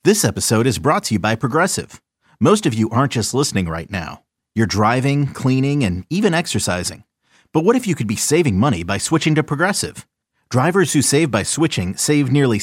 This episode is brought to you by Progressive. Most of you aren't just listening right now. You're driving, cleaning, and even exercising. But what if you could be saving money by switching to Progressive? Drivers who save by switching save nearly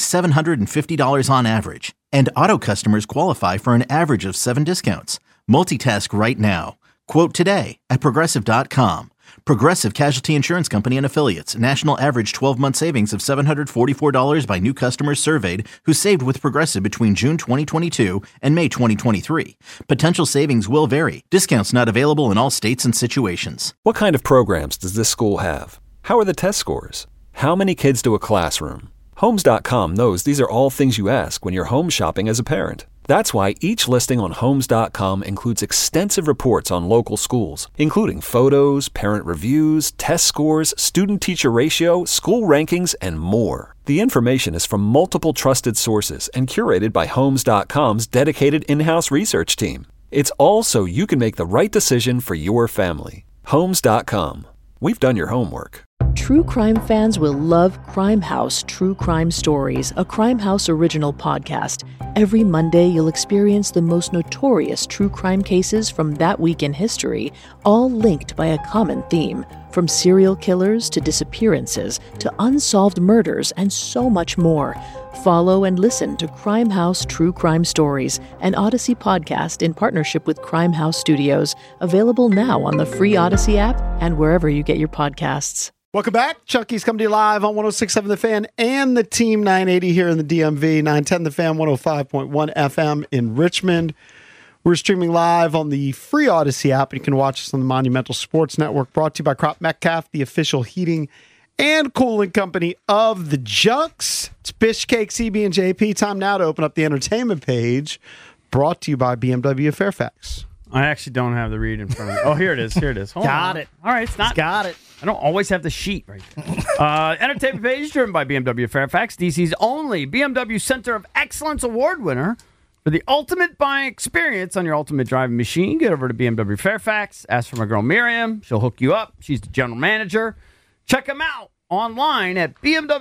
$750 on average. And auto customers qualify for an average of 7 discounts. Multitask right now. Quote today at Progressive.com. Progressive Casualty Insurance Company and Affiliates. National average 12-month savings of $744 by new customers surveyed who saved with Progressive between June 2022 and May 2023. Potential savings will vary. Discounts not available in all states and situations. What kind of programs does this school have? How are the test scores? How many kids do a classroom? Homes.com knows these are all things you ask when you're home shopping as a parent. That's why each listing on Homes.com includes extensive reports on local schools, including photos, parent reviews, test scores, student-teacher ratio, school rankings, and more. The information is from multiple trusted sources and curated by Homes.com's dedicated in-house research team. It's all so you can make the right decision for your family. Homes.com. We've done your homework. True crime fans will love Crime House True Crime Stories, a Crime House original podcast. Every Monday, you'll experience the most notorious true crime cases from that week in history, all linked by a common theme. From serial killers to disappearances to unsolved murders and so much more. Follow and listen to Crime House True Crime Stories, an Odyssey podcast in partnership with Crime House Studios, available now on the free Odyssey app and wherever you get your podcasts. Welcome back. Chucky's coming to you live on 106.7 The Fan and the Team 980 here in the DMV, 910 The Fan, 105.1 FM in Richmond. We're streaming live on the free Odyssey app. You can watch us on the Monumental Sports Network, brought to you by Crop Metcalf, the official heating and cooling company of the Junks. It's Bishcake, CB, and JP. Time now to open up the entertainment page, brought to you by BMW of Fairfax. I actually don't have the read in front of me. Oh, here it is. Here it is. Got it. All right, it's not. Got it. I don't always have the sheet right there. Entertainment page driven by BMW of Fairfax, DC's only BMW Center of Excellence Award winner. For the ultimate buying experience on your ultimate driving machine, get over to BMW Fairfax. Ask for my girl Miriam. She'll hook you up. She's the general manager. Check them out online at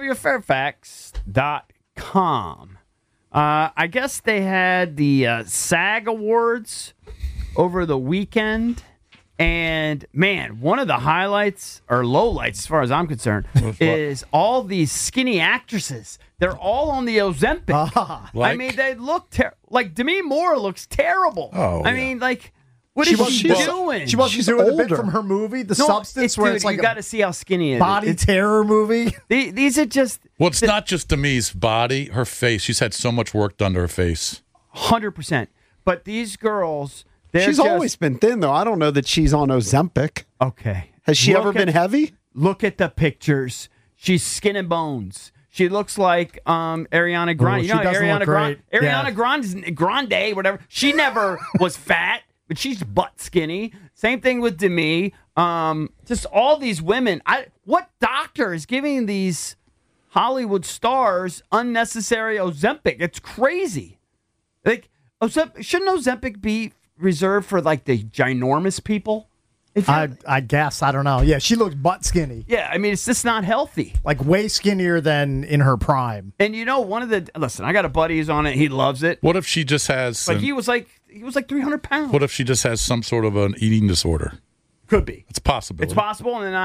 bmwfairfax.com. I guess they had the SAG Awards over the weekend. And, man, one of the highlights, or lowlights as far as I'm concerned, is all these skinny actresses. They're all on the Ozempic. I mean, they look like Demi Moore looks terrible. I mean, like, what is she doing? She's doing a bit from her movie, The Substance, where it's like you got to see how skinny it is. Body terror movie. These are just... Well, it's not just Demi's body, her face. She's had so much work done to her face. 100%. But these girls... She's always been thin, though. I don't know that she's on Ozempic. Okay. Has she ever been heavy? Look at the pictures. She's skin and bones. She looks like Ariana Grande. You know Ariana Grande? Ariana Grande, whatever. She never was fat, but she's butt skinny. Same thing with Demi. Just all these women. What doctor is giving these Hollywood stars unnecessary Ozempic? It's crazy. Like, shouldn't Ozempic be reserved for like the ginormous people? I guess. I don't know. Yeah, she looks butt skinny. Yeah, I mean, it's just not healthy. Like way skinnier than in her prime. And you know, listen, I got a buddy who's on it. He loves it. What if she just has... But he was like 300 pounds. What if she just has some sort of an eating disorder? Could be. It's possible. It's possible, and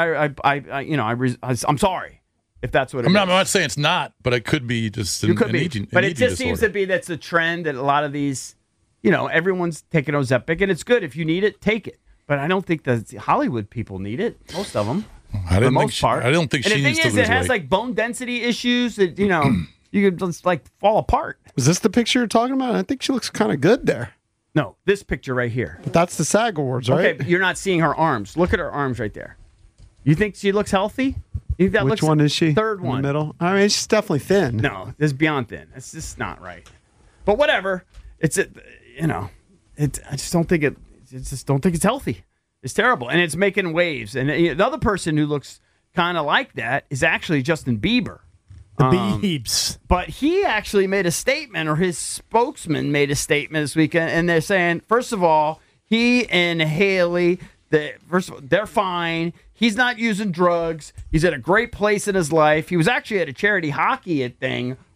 I'm sorry if that's what it is. I'm not saying it's not, but it could be just an eating But it just disorder. seems to be that's a trend that a lot of these... everyone's taking Ozempic, and it's good. If you need it, take it. But I don't think the Hollywood people need it. Most of them, for the most part. I don't think she needs to lose weight. And the thing is, it has like bone density issues that you could just like fall apart. Is this the picture you're talking about? I think she looks kind of good there. No, this picture right here. But that's the SAG Awards, right? Okay, you're not seeing her arms. Look at her arms right there. You think she looks healthy? You think that Which one is she? Third one. In the middle? I mean, she's definitely thin. No, it's beyond thin. It's just not right. But whatever. I just don't think it's healthy. It's terrible, and it's making waves. And the other person who looks kind of like that is actually Justin Bieber. The Biebs. But he actually made a statement, or his spokesman made a statement this weekend, and they're saying, first of all, he and Haley, they're fine. He's not using drugs. He's at a great place in his life. He was actually at a charity hockey thing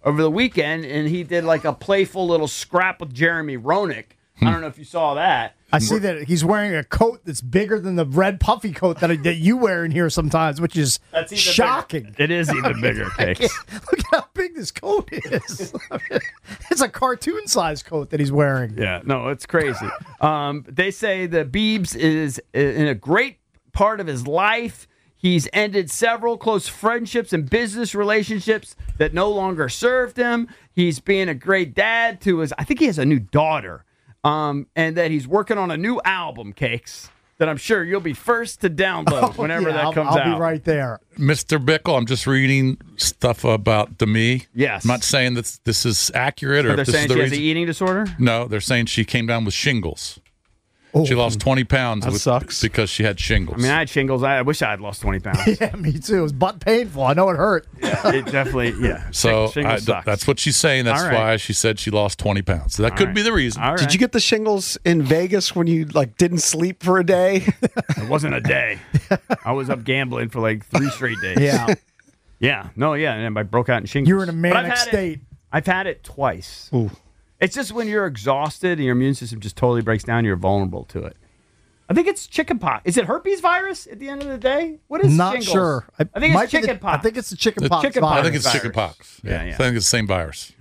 over the weekend, and he did like a playful little scrap with Jeremy Roenick. I don't know if you saw that. I see that he's wearing a coat that's bigger than the red puffy coat that you wear in here sometimes, which is shocking. Bigger. It is even bigger, Cakes. Look at how big this coat is. It's a cartoon-sized coat that he's wearing. Yeah, no, it's crazy. They say that Biebs is in a great part of his life. He's ended several close friendships and business relationships that no longer served him. He's being a great dad to his, I think he has a new daughter. And that he's working on a new album, Cakes, that I'm sure you'll be first to download whenever that comes out. I'll be right there. Mr. Bickle, I'm just reading stuff about Demi. Yes. I'm not saying that this is accurate. So or they're if this saying is the she has reason. an eating disorder? No, they're saying she came down with shingles. Oh. She lost 20 pounds That sucks. because she had shingles. I mean, I had shingles. I wish I had lost 20 pounds. Yeah, me too. It was butt painful. I know it hurt. It definitely, yeah. so Shingles sucks. that's what she's saying. That's All right. why she said she lost 20 pounds. So that could be the reason. All right. Did you get the shingles in Vegas when you didn't sleep for a day? It wasn't a day. I was up gambling for like 3 straight days. Yeah. Yeah. No, yeah. And I broke out in shingles. You were in a But I've manic had state. I've had it twice. Ooh. It's just when you're exhausted and your immune system just totally breaks down, you're vulnerable to it. I think it's chickenpox. Is it herpes virus at the end of the day? What is Not shingles? sure. I think Might it's be the- chickenpox. I think it's the chickenpox. Chickenpox. I virus. think it's virus. chickenpox. Yeah, yeah. I think it's the same virus.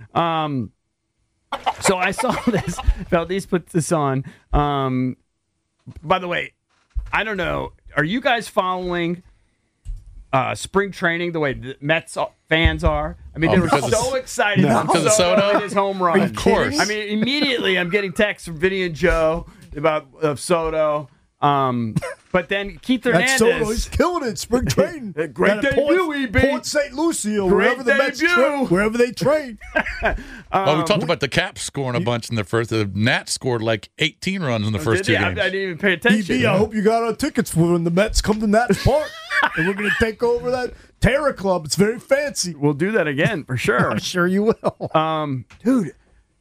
So I saw this. Valdez put this on. By the way, I don't know. Are you guys following spring training the way the Mets fans are? I mean, they were because so excited about Because of Soto Soto? and his home run. Of course. I mean, immediately I'm getting texts from Vinny and Joe about Soto. But then Keith That's Soto. He's Hernandez. killing it. Spring training. Great Down at debut, EB. Port St. Lucie or Great wherever the Mets debut. train. Wherever they train. We talked about the Caps scoring a bunch in the first. The Nats scored like 18 runs in the first two I games. didn't even pay attention. EB, I hope you got our tickets for when the Mets come to Nats Park. And we're going to take over that Terra Club. It's very fancy. We'll do that again for sure. I'm sure you will. Dude,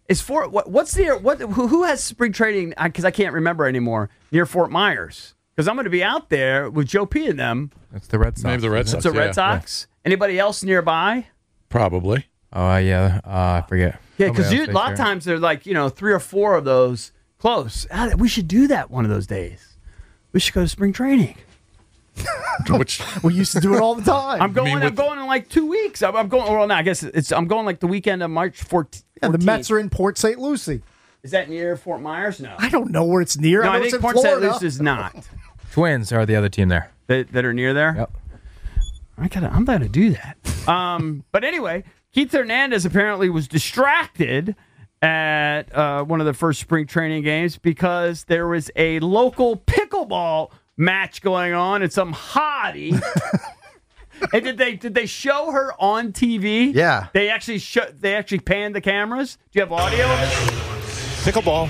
who has spring training? Because I can't remember anymore. Near Fort Myers, because I'm going to be out there with Joe P and them. That's the Red Sox. Maybe the Red Sox. It's the Red Sox. Anybody else nearby? Probably. Oh, yeah. I forget. Yeah, because Somebody else a lot of times they're like 3 or 4 of those close. We should do that one of those days. We should go to spring training. Which We used to do it all the time. I'm going in like 2 weeks. I'm going. Well, no, I guess I'm going like the weekend of March 14th. And the Mets are in Port St. Lucie. Is that near Fort Myers? No. I don't know where it's near. No, I I know it's think in Port St. Florida. Lucie is not. Twins are the other team there. that are near there. Yep. I'm going to do that. But anyway, Keith Hernandez apparently was distracted at one of the first spring training games because there was a local pickleball match going on and some hottie. And did they show her on TV? Yeah. They actually panned the cameras. Do you have audio of it? Pickleball.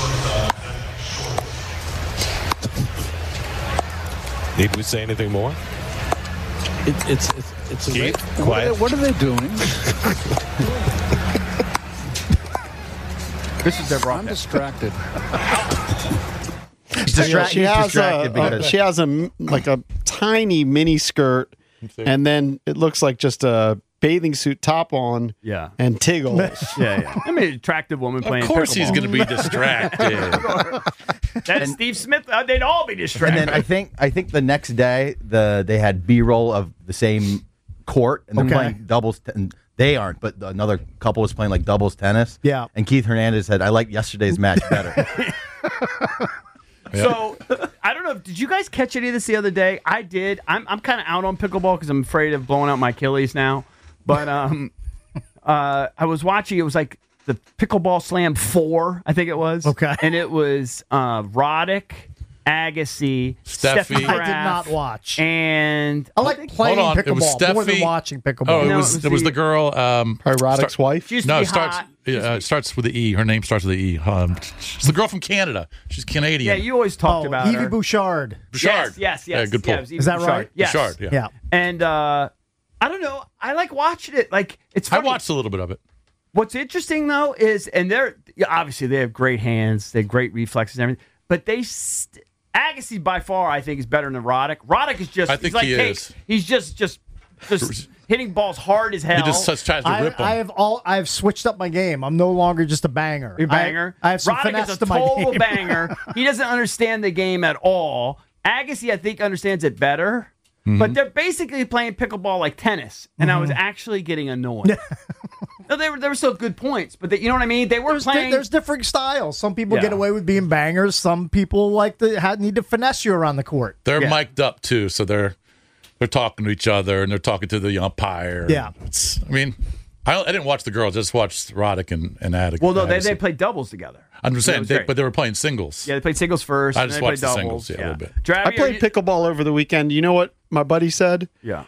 Need we say anything more? It's Keith, quiet. What are they doing? This is their broadcast. I'm distracted. She has a tiny mini skirt, and then it looks like just a bathing suit top on. Yeah. And tiggles. Yeah. I mean, attractive woman playing. Of course, pickleball. he's going to be distracted. That's Steve Smith. They'd all be distracted. And then I think the next day they had B-roll of the same court and they're playing doubles. And they aren't, but another couple was playing like doubles tennis. Yeah. And Keith Hernandez said, "I like yesterday's match better." So I don't know. Did you guys catch any of this the other day? I did. I'm kind of out on pickleball because I'm afraid of blowing out my Achilles now. But I was watching. It was like the Pickleball Slam 4, I think it was. Okay. And it was Roddick, Agassi, Steffi. Graf, I did not watch. And I like playing Hold on, it was pickleball more than Steffi. watching pickleball. Oh, No, it was the girl. Roddick's wife. she used No, to it be starts. hot. It starts with the E. Her name starts with the E. She's the girl from Canada. She's Canadian. Yeah, you always talked about Evie her. Bouchard. Bouchard. Yes. Yeah, good pull. it was Evie Is that Bouchard. right? Yes. Bouchard. Yeah. Yeah. And I don't know. I like watching it. Like it's I funny. watched a little bit of it. What's interesting though is, and obviously they have great hands, they have great reflexes and everything, but Agassi by far I think is better than Roddick. Roddick is just. I think he's like he cake. is. He's just just hitting balls hard as hell. He just tries to rip them. I've switched up my game. I'm no longer just a banger. You're a banger. I have some Roddick finesse is a to my total game. banger. He doesn't understand the game at all. Agassi, I think, understands it better. But they're basically playing pickleball like tennis, and I was actually getting annoyed. No, they were still good points, but you know what I mean? They were playing. There's different styles. Some people get away with being bangers. Some people need to finesse you around the court. They're mic'd up too, so they're talking to each other and they're talking to the umpire. Yeah, I didn't watch the girls. I just watched Roddick and Agassi. Well, no, they played doubles together. I'm saying, but they were playing singles. Yeah, they played singles first. I just watched the doubles. singles, a little bit. I played pickleball over the weekend. You know what my buddy said? Yeah.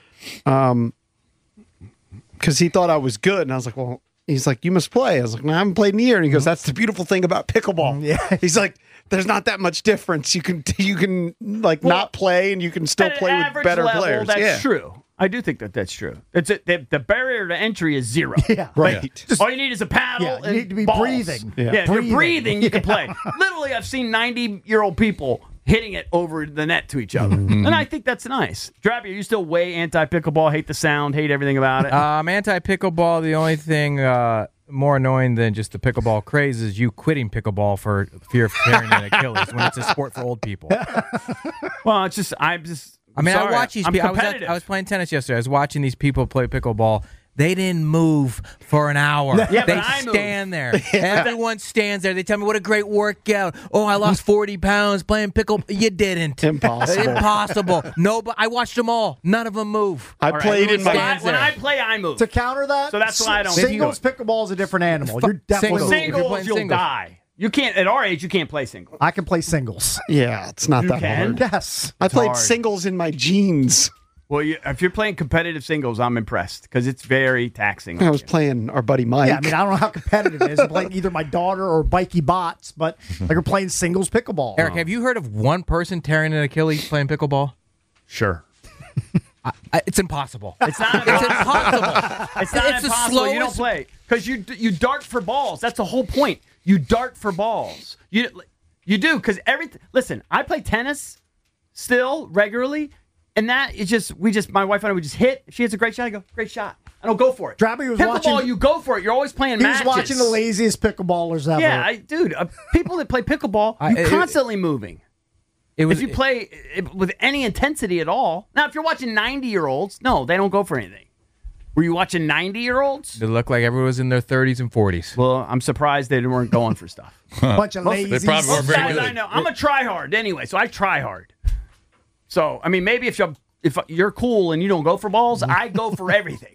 Because he thought I was good, and I was like, well, he's like, you must play. I was like, no, I haven't played in a year. And he goes, that's the beautiful thing about pickleball. Yeah. He's like, there's not that much difference. You can not play, and you can still play with better players. That's true. I do think that's true. The barrier to entry is 0. Yeah, right. Yeah. All you need is a paddle. Yeah, you need to be balls. breathing. Yeah, if you're breathing, you can play. Literally, I've seen 90-year-old people hitting it over the net to each other, and I think that's nice. Drabby, are you still way anti-pickleball? Hate the sound, hate everything about it. I'm anti-pickleball. The only thing more annoying than just the pickleball craze is you quitting pickleball for fear of tearing an Achilles when it's a sport for old people. Well, it's just I watch these people. I was playing tennis yesterday. I was watching these people play pickleball. They didn't move for an hour. Yeah, they stand there. Everyone stands there. They tell me what a great workout. Oh, I lost 40 pounds playing pickle. You didn't. Impossible. No, but I watched them all. None of them move. When I play, I move. To counter that, so that's why I don't. Singles pickleball is a different animal. You're definitely singles. You'll die. You can't at our age. You can't play singles. I can play singles. Yeah, it's not that hard. Yes, I played singles in my jeans. Well, if you're playing competitive singles, I'm impressed because it's very taxing. I was playing our buddy Mike. Yeah, I don't know how competitive it is. I'm playing either my daughter or Bikey Bots, but we're playing singles pickleball. Eric, have you heard of one person tearing an Achilles playing pickleball? Sure. It's impossible. It's not impossible. It's not impossible. You don't play because you dart for balls. That's the whole point. You dart for balls. You do because everything. Listen, I play tennis still regularly. And that is my wife and I would just hit. If she hits a great shot, I go, great shot. I don't go for it. Drabby was pickleball, you go for it. You're always playing matches. He was watching the laziest pickleballers ever. Yeah, dude, people that play pickleball, you're constantly moving. If you play with any intensity at all. Now, if you're watching 90-year-olds, no, they don't go for anything. Were you watching 90-year-olds? They look like everyone was in their 30s and 40s. Well, I'm surprised they weren't going for stuff. Bunch of lazy. They probably weren't very good. I know. I'm a try-hard anyway, so I try hard. So, I mean, maybe if you're cool and you don't go for balls, I go for everything.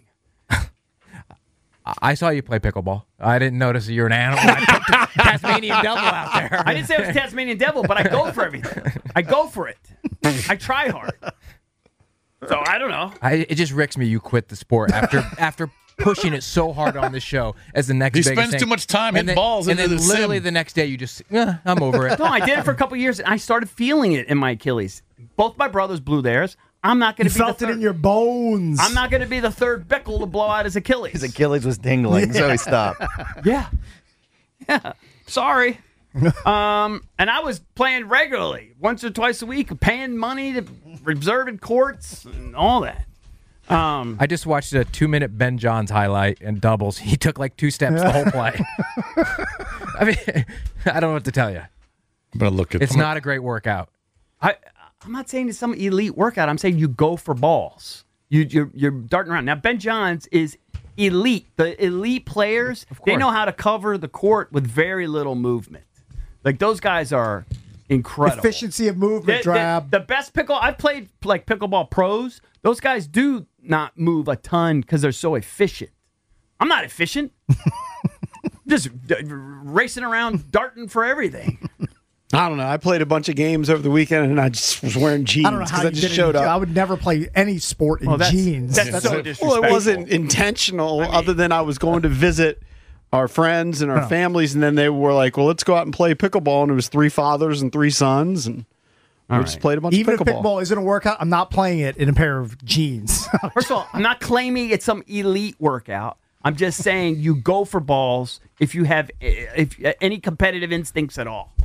I saw you play pickleball. I didn't notice that you're an animal. I put Tasmanian Devil out there. I didn't say it was Tasmanian Devil, but I go for everything. I go for it. I try hard. So, I don't know. It just ricks me you quit the sport after pushing it so hard on the show as the next biggest thing. He spends too much time hitting balls and into then the literally sim. the next day you just, I'm over it. No, I did it for a couple of years, and I started feeling it in my Achilles. Both my brothers blew theirs. I'm not going to be felt the third. it in your bones. I'm not going to be the third Bickle to blow out his Achilles. His Achilles was tingling, so he stopped. Yeah. Sorry. And I was playing regularly, once or twice a week, paying money to reserved courts and all that. I just watched a 2-minute Ben Johns highlight in doubles. He took like 2 steps the whole play. I mean, I don't know what to tell you. I'm gonna look at. It's not a great workout. I'm not saying it's some elite workout. I'm saying you go for balls. You're darting around. Now, Ben Johns is elite. The elite players, they know how to cover the court with very little movement. Like, those guys are incredible. Efficiency of movement, Drab. The best I've played like pickleball pros. Those guys do not move a ton because they're so efficient. I'm not efficient. Just racing around, darting for everything. I don't know. I played a bunch of games over the weekend, and I just was wearing jeans because I just showed up. I would never play any sport in jeans. That's so disrespectful. Well, it wasn't intentional, other than I was going to visit our friends and our families, and then they were like, well, let's go out and play pickleball, and it was 3 fathers and 3 sons, and we just played a bunch of pickleball. Even if pickleball isn't a workout, I'm not playing it in a pair of jeans. First of all, I'm not claiming it's some elite workout. I'm just saying you go for balls if you have any competitive instincts at all.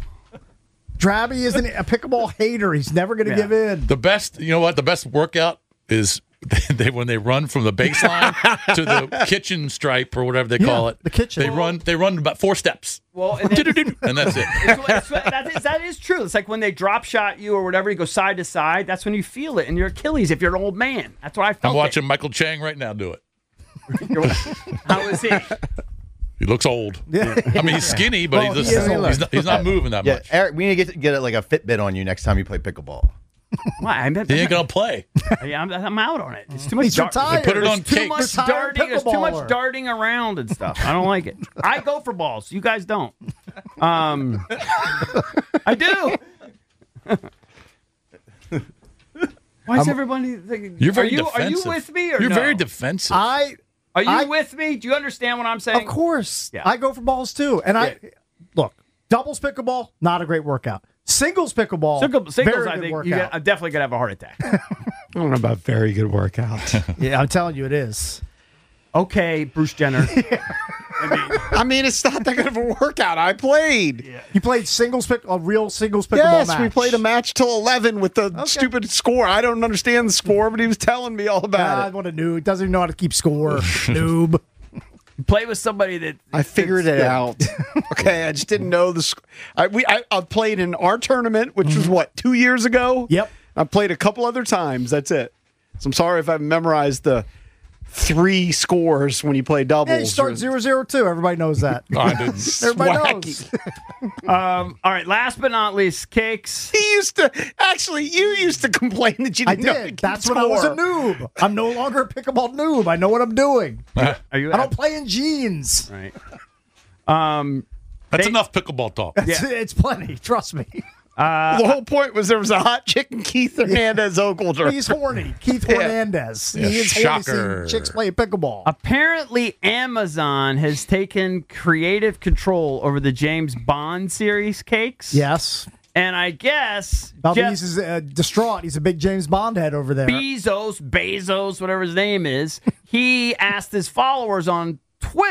Drabby isn't a pickleball hater. He's never going to give in. The best, you know what? The best workout is when they run from the baseline to the kitchen stripe or whatever they call it. The kitchen. They run about 4 steps. Well, and that's it. That is true. It's like when they drop shot you or whatever, you go side to side. That's when you feel it in your Achilles if you're an old man. That's what I felt. I'm watching Michael Chang right now do it. How is he? He looks old. Yeah. I mean, he's skinny, but he's not moving that much. Eric, we need to get like a Fitbit on you next time you play pickleball. Why? He ain't gonna play. Yeah, I'm out on it. It's too much. He's retired. Put it on too cake. much darting. There's too much darting around and stuff. I don't like it. I go for balls. You guys don't. I do. Why is everybody thinking? You're very defensive. Are you with me or you're no? very defensive. Are you with me? Do you understand what I'm saying? Of course. Yeah. I go for balls too. And look, doubles pickleball, not a great workout. Singles pickleball, singles very I good think workout. I'm definitely going to have a heart attack. I don't know about very good workout. Yeah, I'm telling you it is. Okay, Bruce Jenner. I mean, it's not that good of a workout. I played. Yeah. You played a real singles pickleball match? Yes, we played a match till 11 with the stupid score. I don't understand the score, but he was telling me all about it. What a noob. Doesn't even know how to keep score. Noob. Play with somebody that I figured it out. Okay, I just didn't know the. I played in our tournament, which was 2 years ago. Yep. I played a couple other times. That's it. So I'm sorry if I memorized the 3 scores when you play doubles. Yeah, you start 0-0-2. Everybody knows that. I didn't. Everybody knows. All right, last but not least, Cakes. You used to complain that you didn't know. That's when I was a noob. I'm no longer a pickleball noob. I know what I'm doing. I don't play in jeans. Right. That's enough pickleball talk. It's plenty. Trust me. The whole point was there was a hot chick in Keith Hernandez Ogleter. He's horny. Keith Hernandez. Yeah, he is shocker. horny seeing chicks play pickleball. Apparently, Amazon has taken creative control over the James Bond series, Cakes. Yes. And I guess Valdez is distraught. He's a big James Bond head over there. Bezos, whatever his name is, he asked his followers on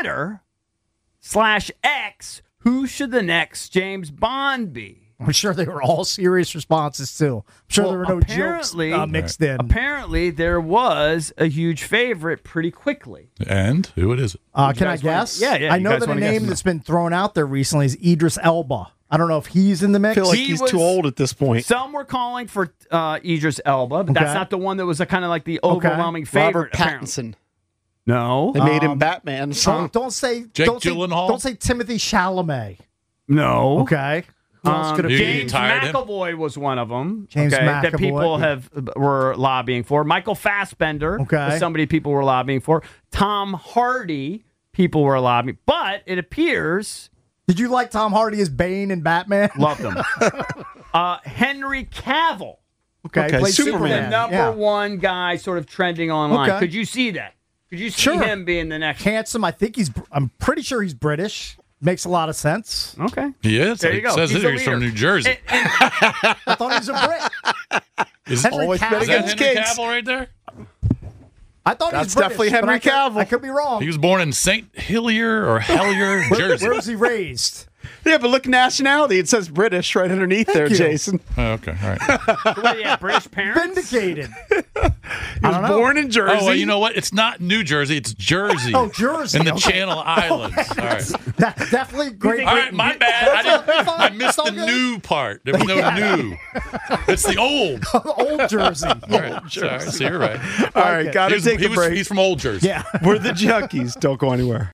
Twitter/X, who should the next James Bond be? I'm sure they were all serious responses, too. I'm sure there were no jokes mixed in. Apparently, there was a huge favorite pretty quickly. And who it is? Can I guess? Yeah. I know that a name that's been thrown out there recently is Idris Elba. I don't know if he's in the mix. I feel like he's too old at this point. Some were calling for Idris Elba, but that's not the one that was kind of like the overwhelming favorite. Robert Pattinson. No. They made him Batman. Don't say Gyllenhaal? Don't say Timothy Chalamet. No. Okay. Who else could it be? James McAvoy was one of them. James McAvoy. That people were lobbying for. Michael Fassbender was somebody people were lobbying for. Tom Hardy, people were lobbying. But it appears... Did you like Tom Hardy as Bane and Batman? Loved him. Henry Cavill. Okay. Played Superman. The number one guy sort of trending online. Okay. Could you see that? Could you see him being the next? Handsome. I'm pretty sure he's British. Makes a lot of sense. Okay. He is. There you go. Says he's from New Jersey. I thought he was a Brit. Is Henry that Henry Cavill right there? I thought that's he was definitely British, Henry Cavill. I could be wrong. He was born in St. Helier or Hellier, Jersey. Where was he raised? Yeah, but look, nationality. It says British right underneath there, Jason. Oh, okay, all right. British parents? Vindicated. He was born in Jersey. Oh, well, you know what? It's not New Jersey. It's Jersey. Oh, Jersey. In the Channel Islands. All right. That's definitely great. All right, my bad. I missed the new part. There was no new. It's the old. Old Jersey. All right, sorry, so you're right. All right, got to take a break. He's from Old Jersey. Yeah. We're the Junkies. Don't go anywhere.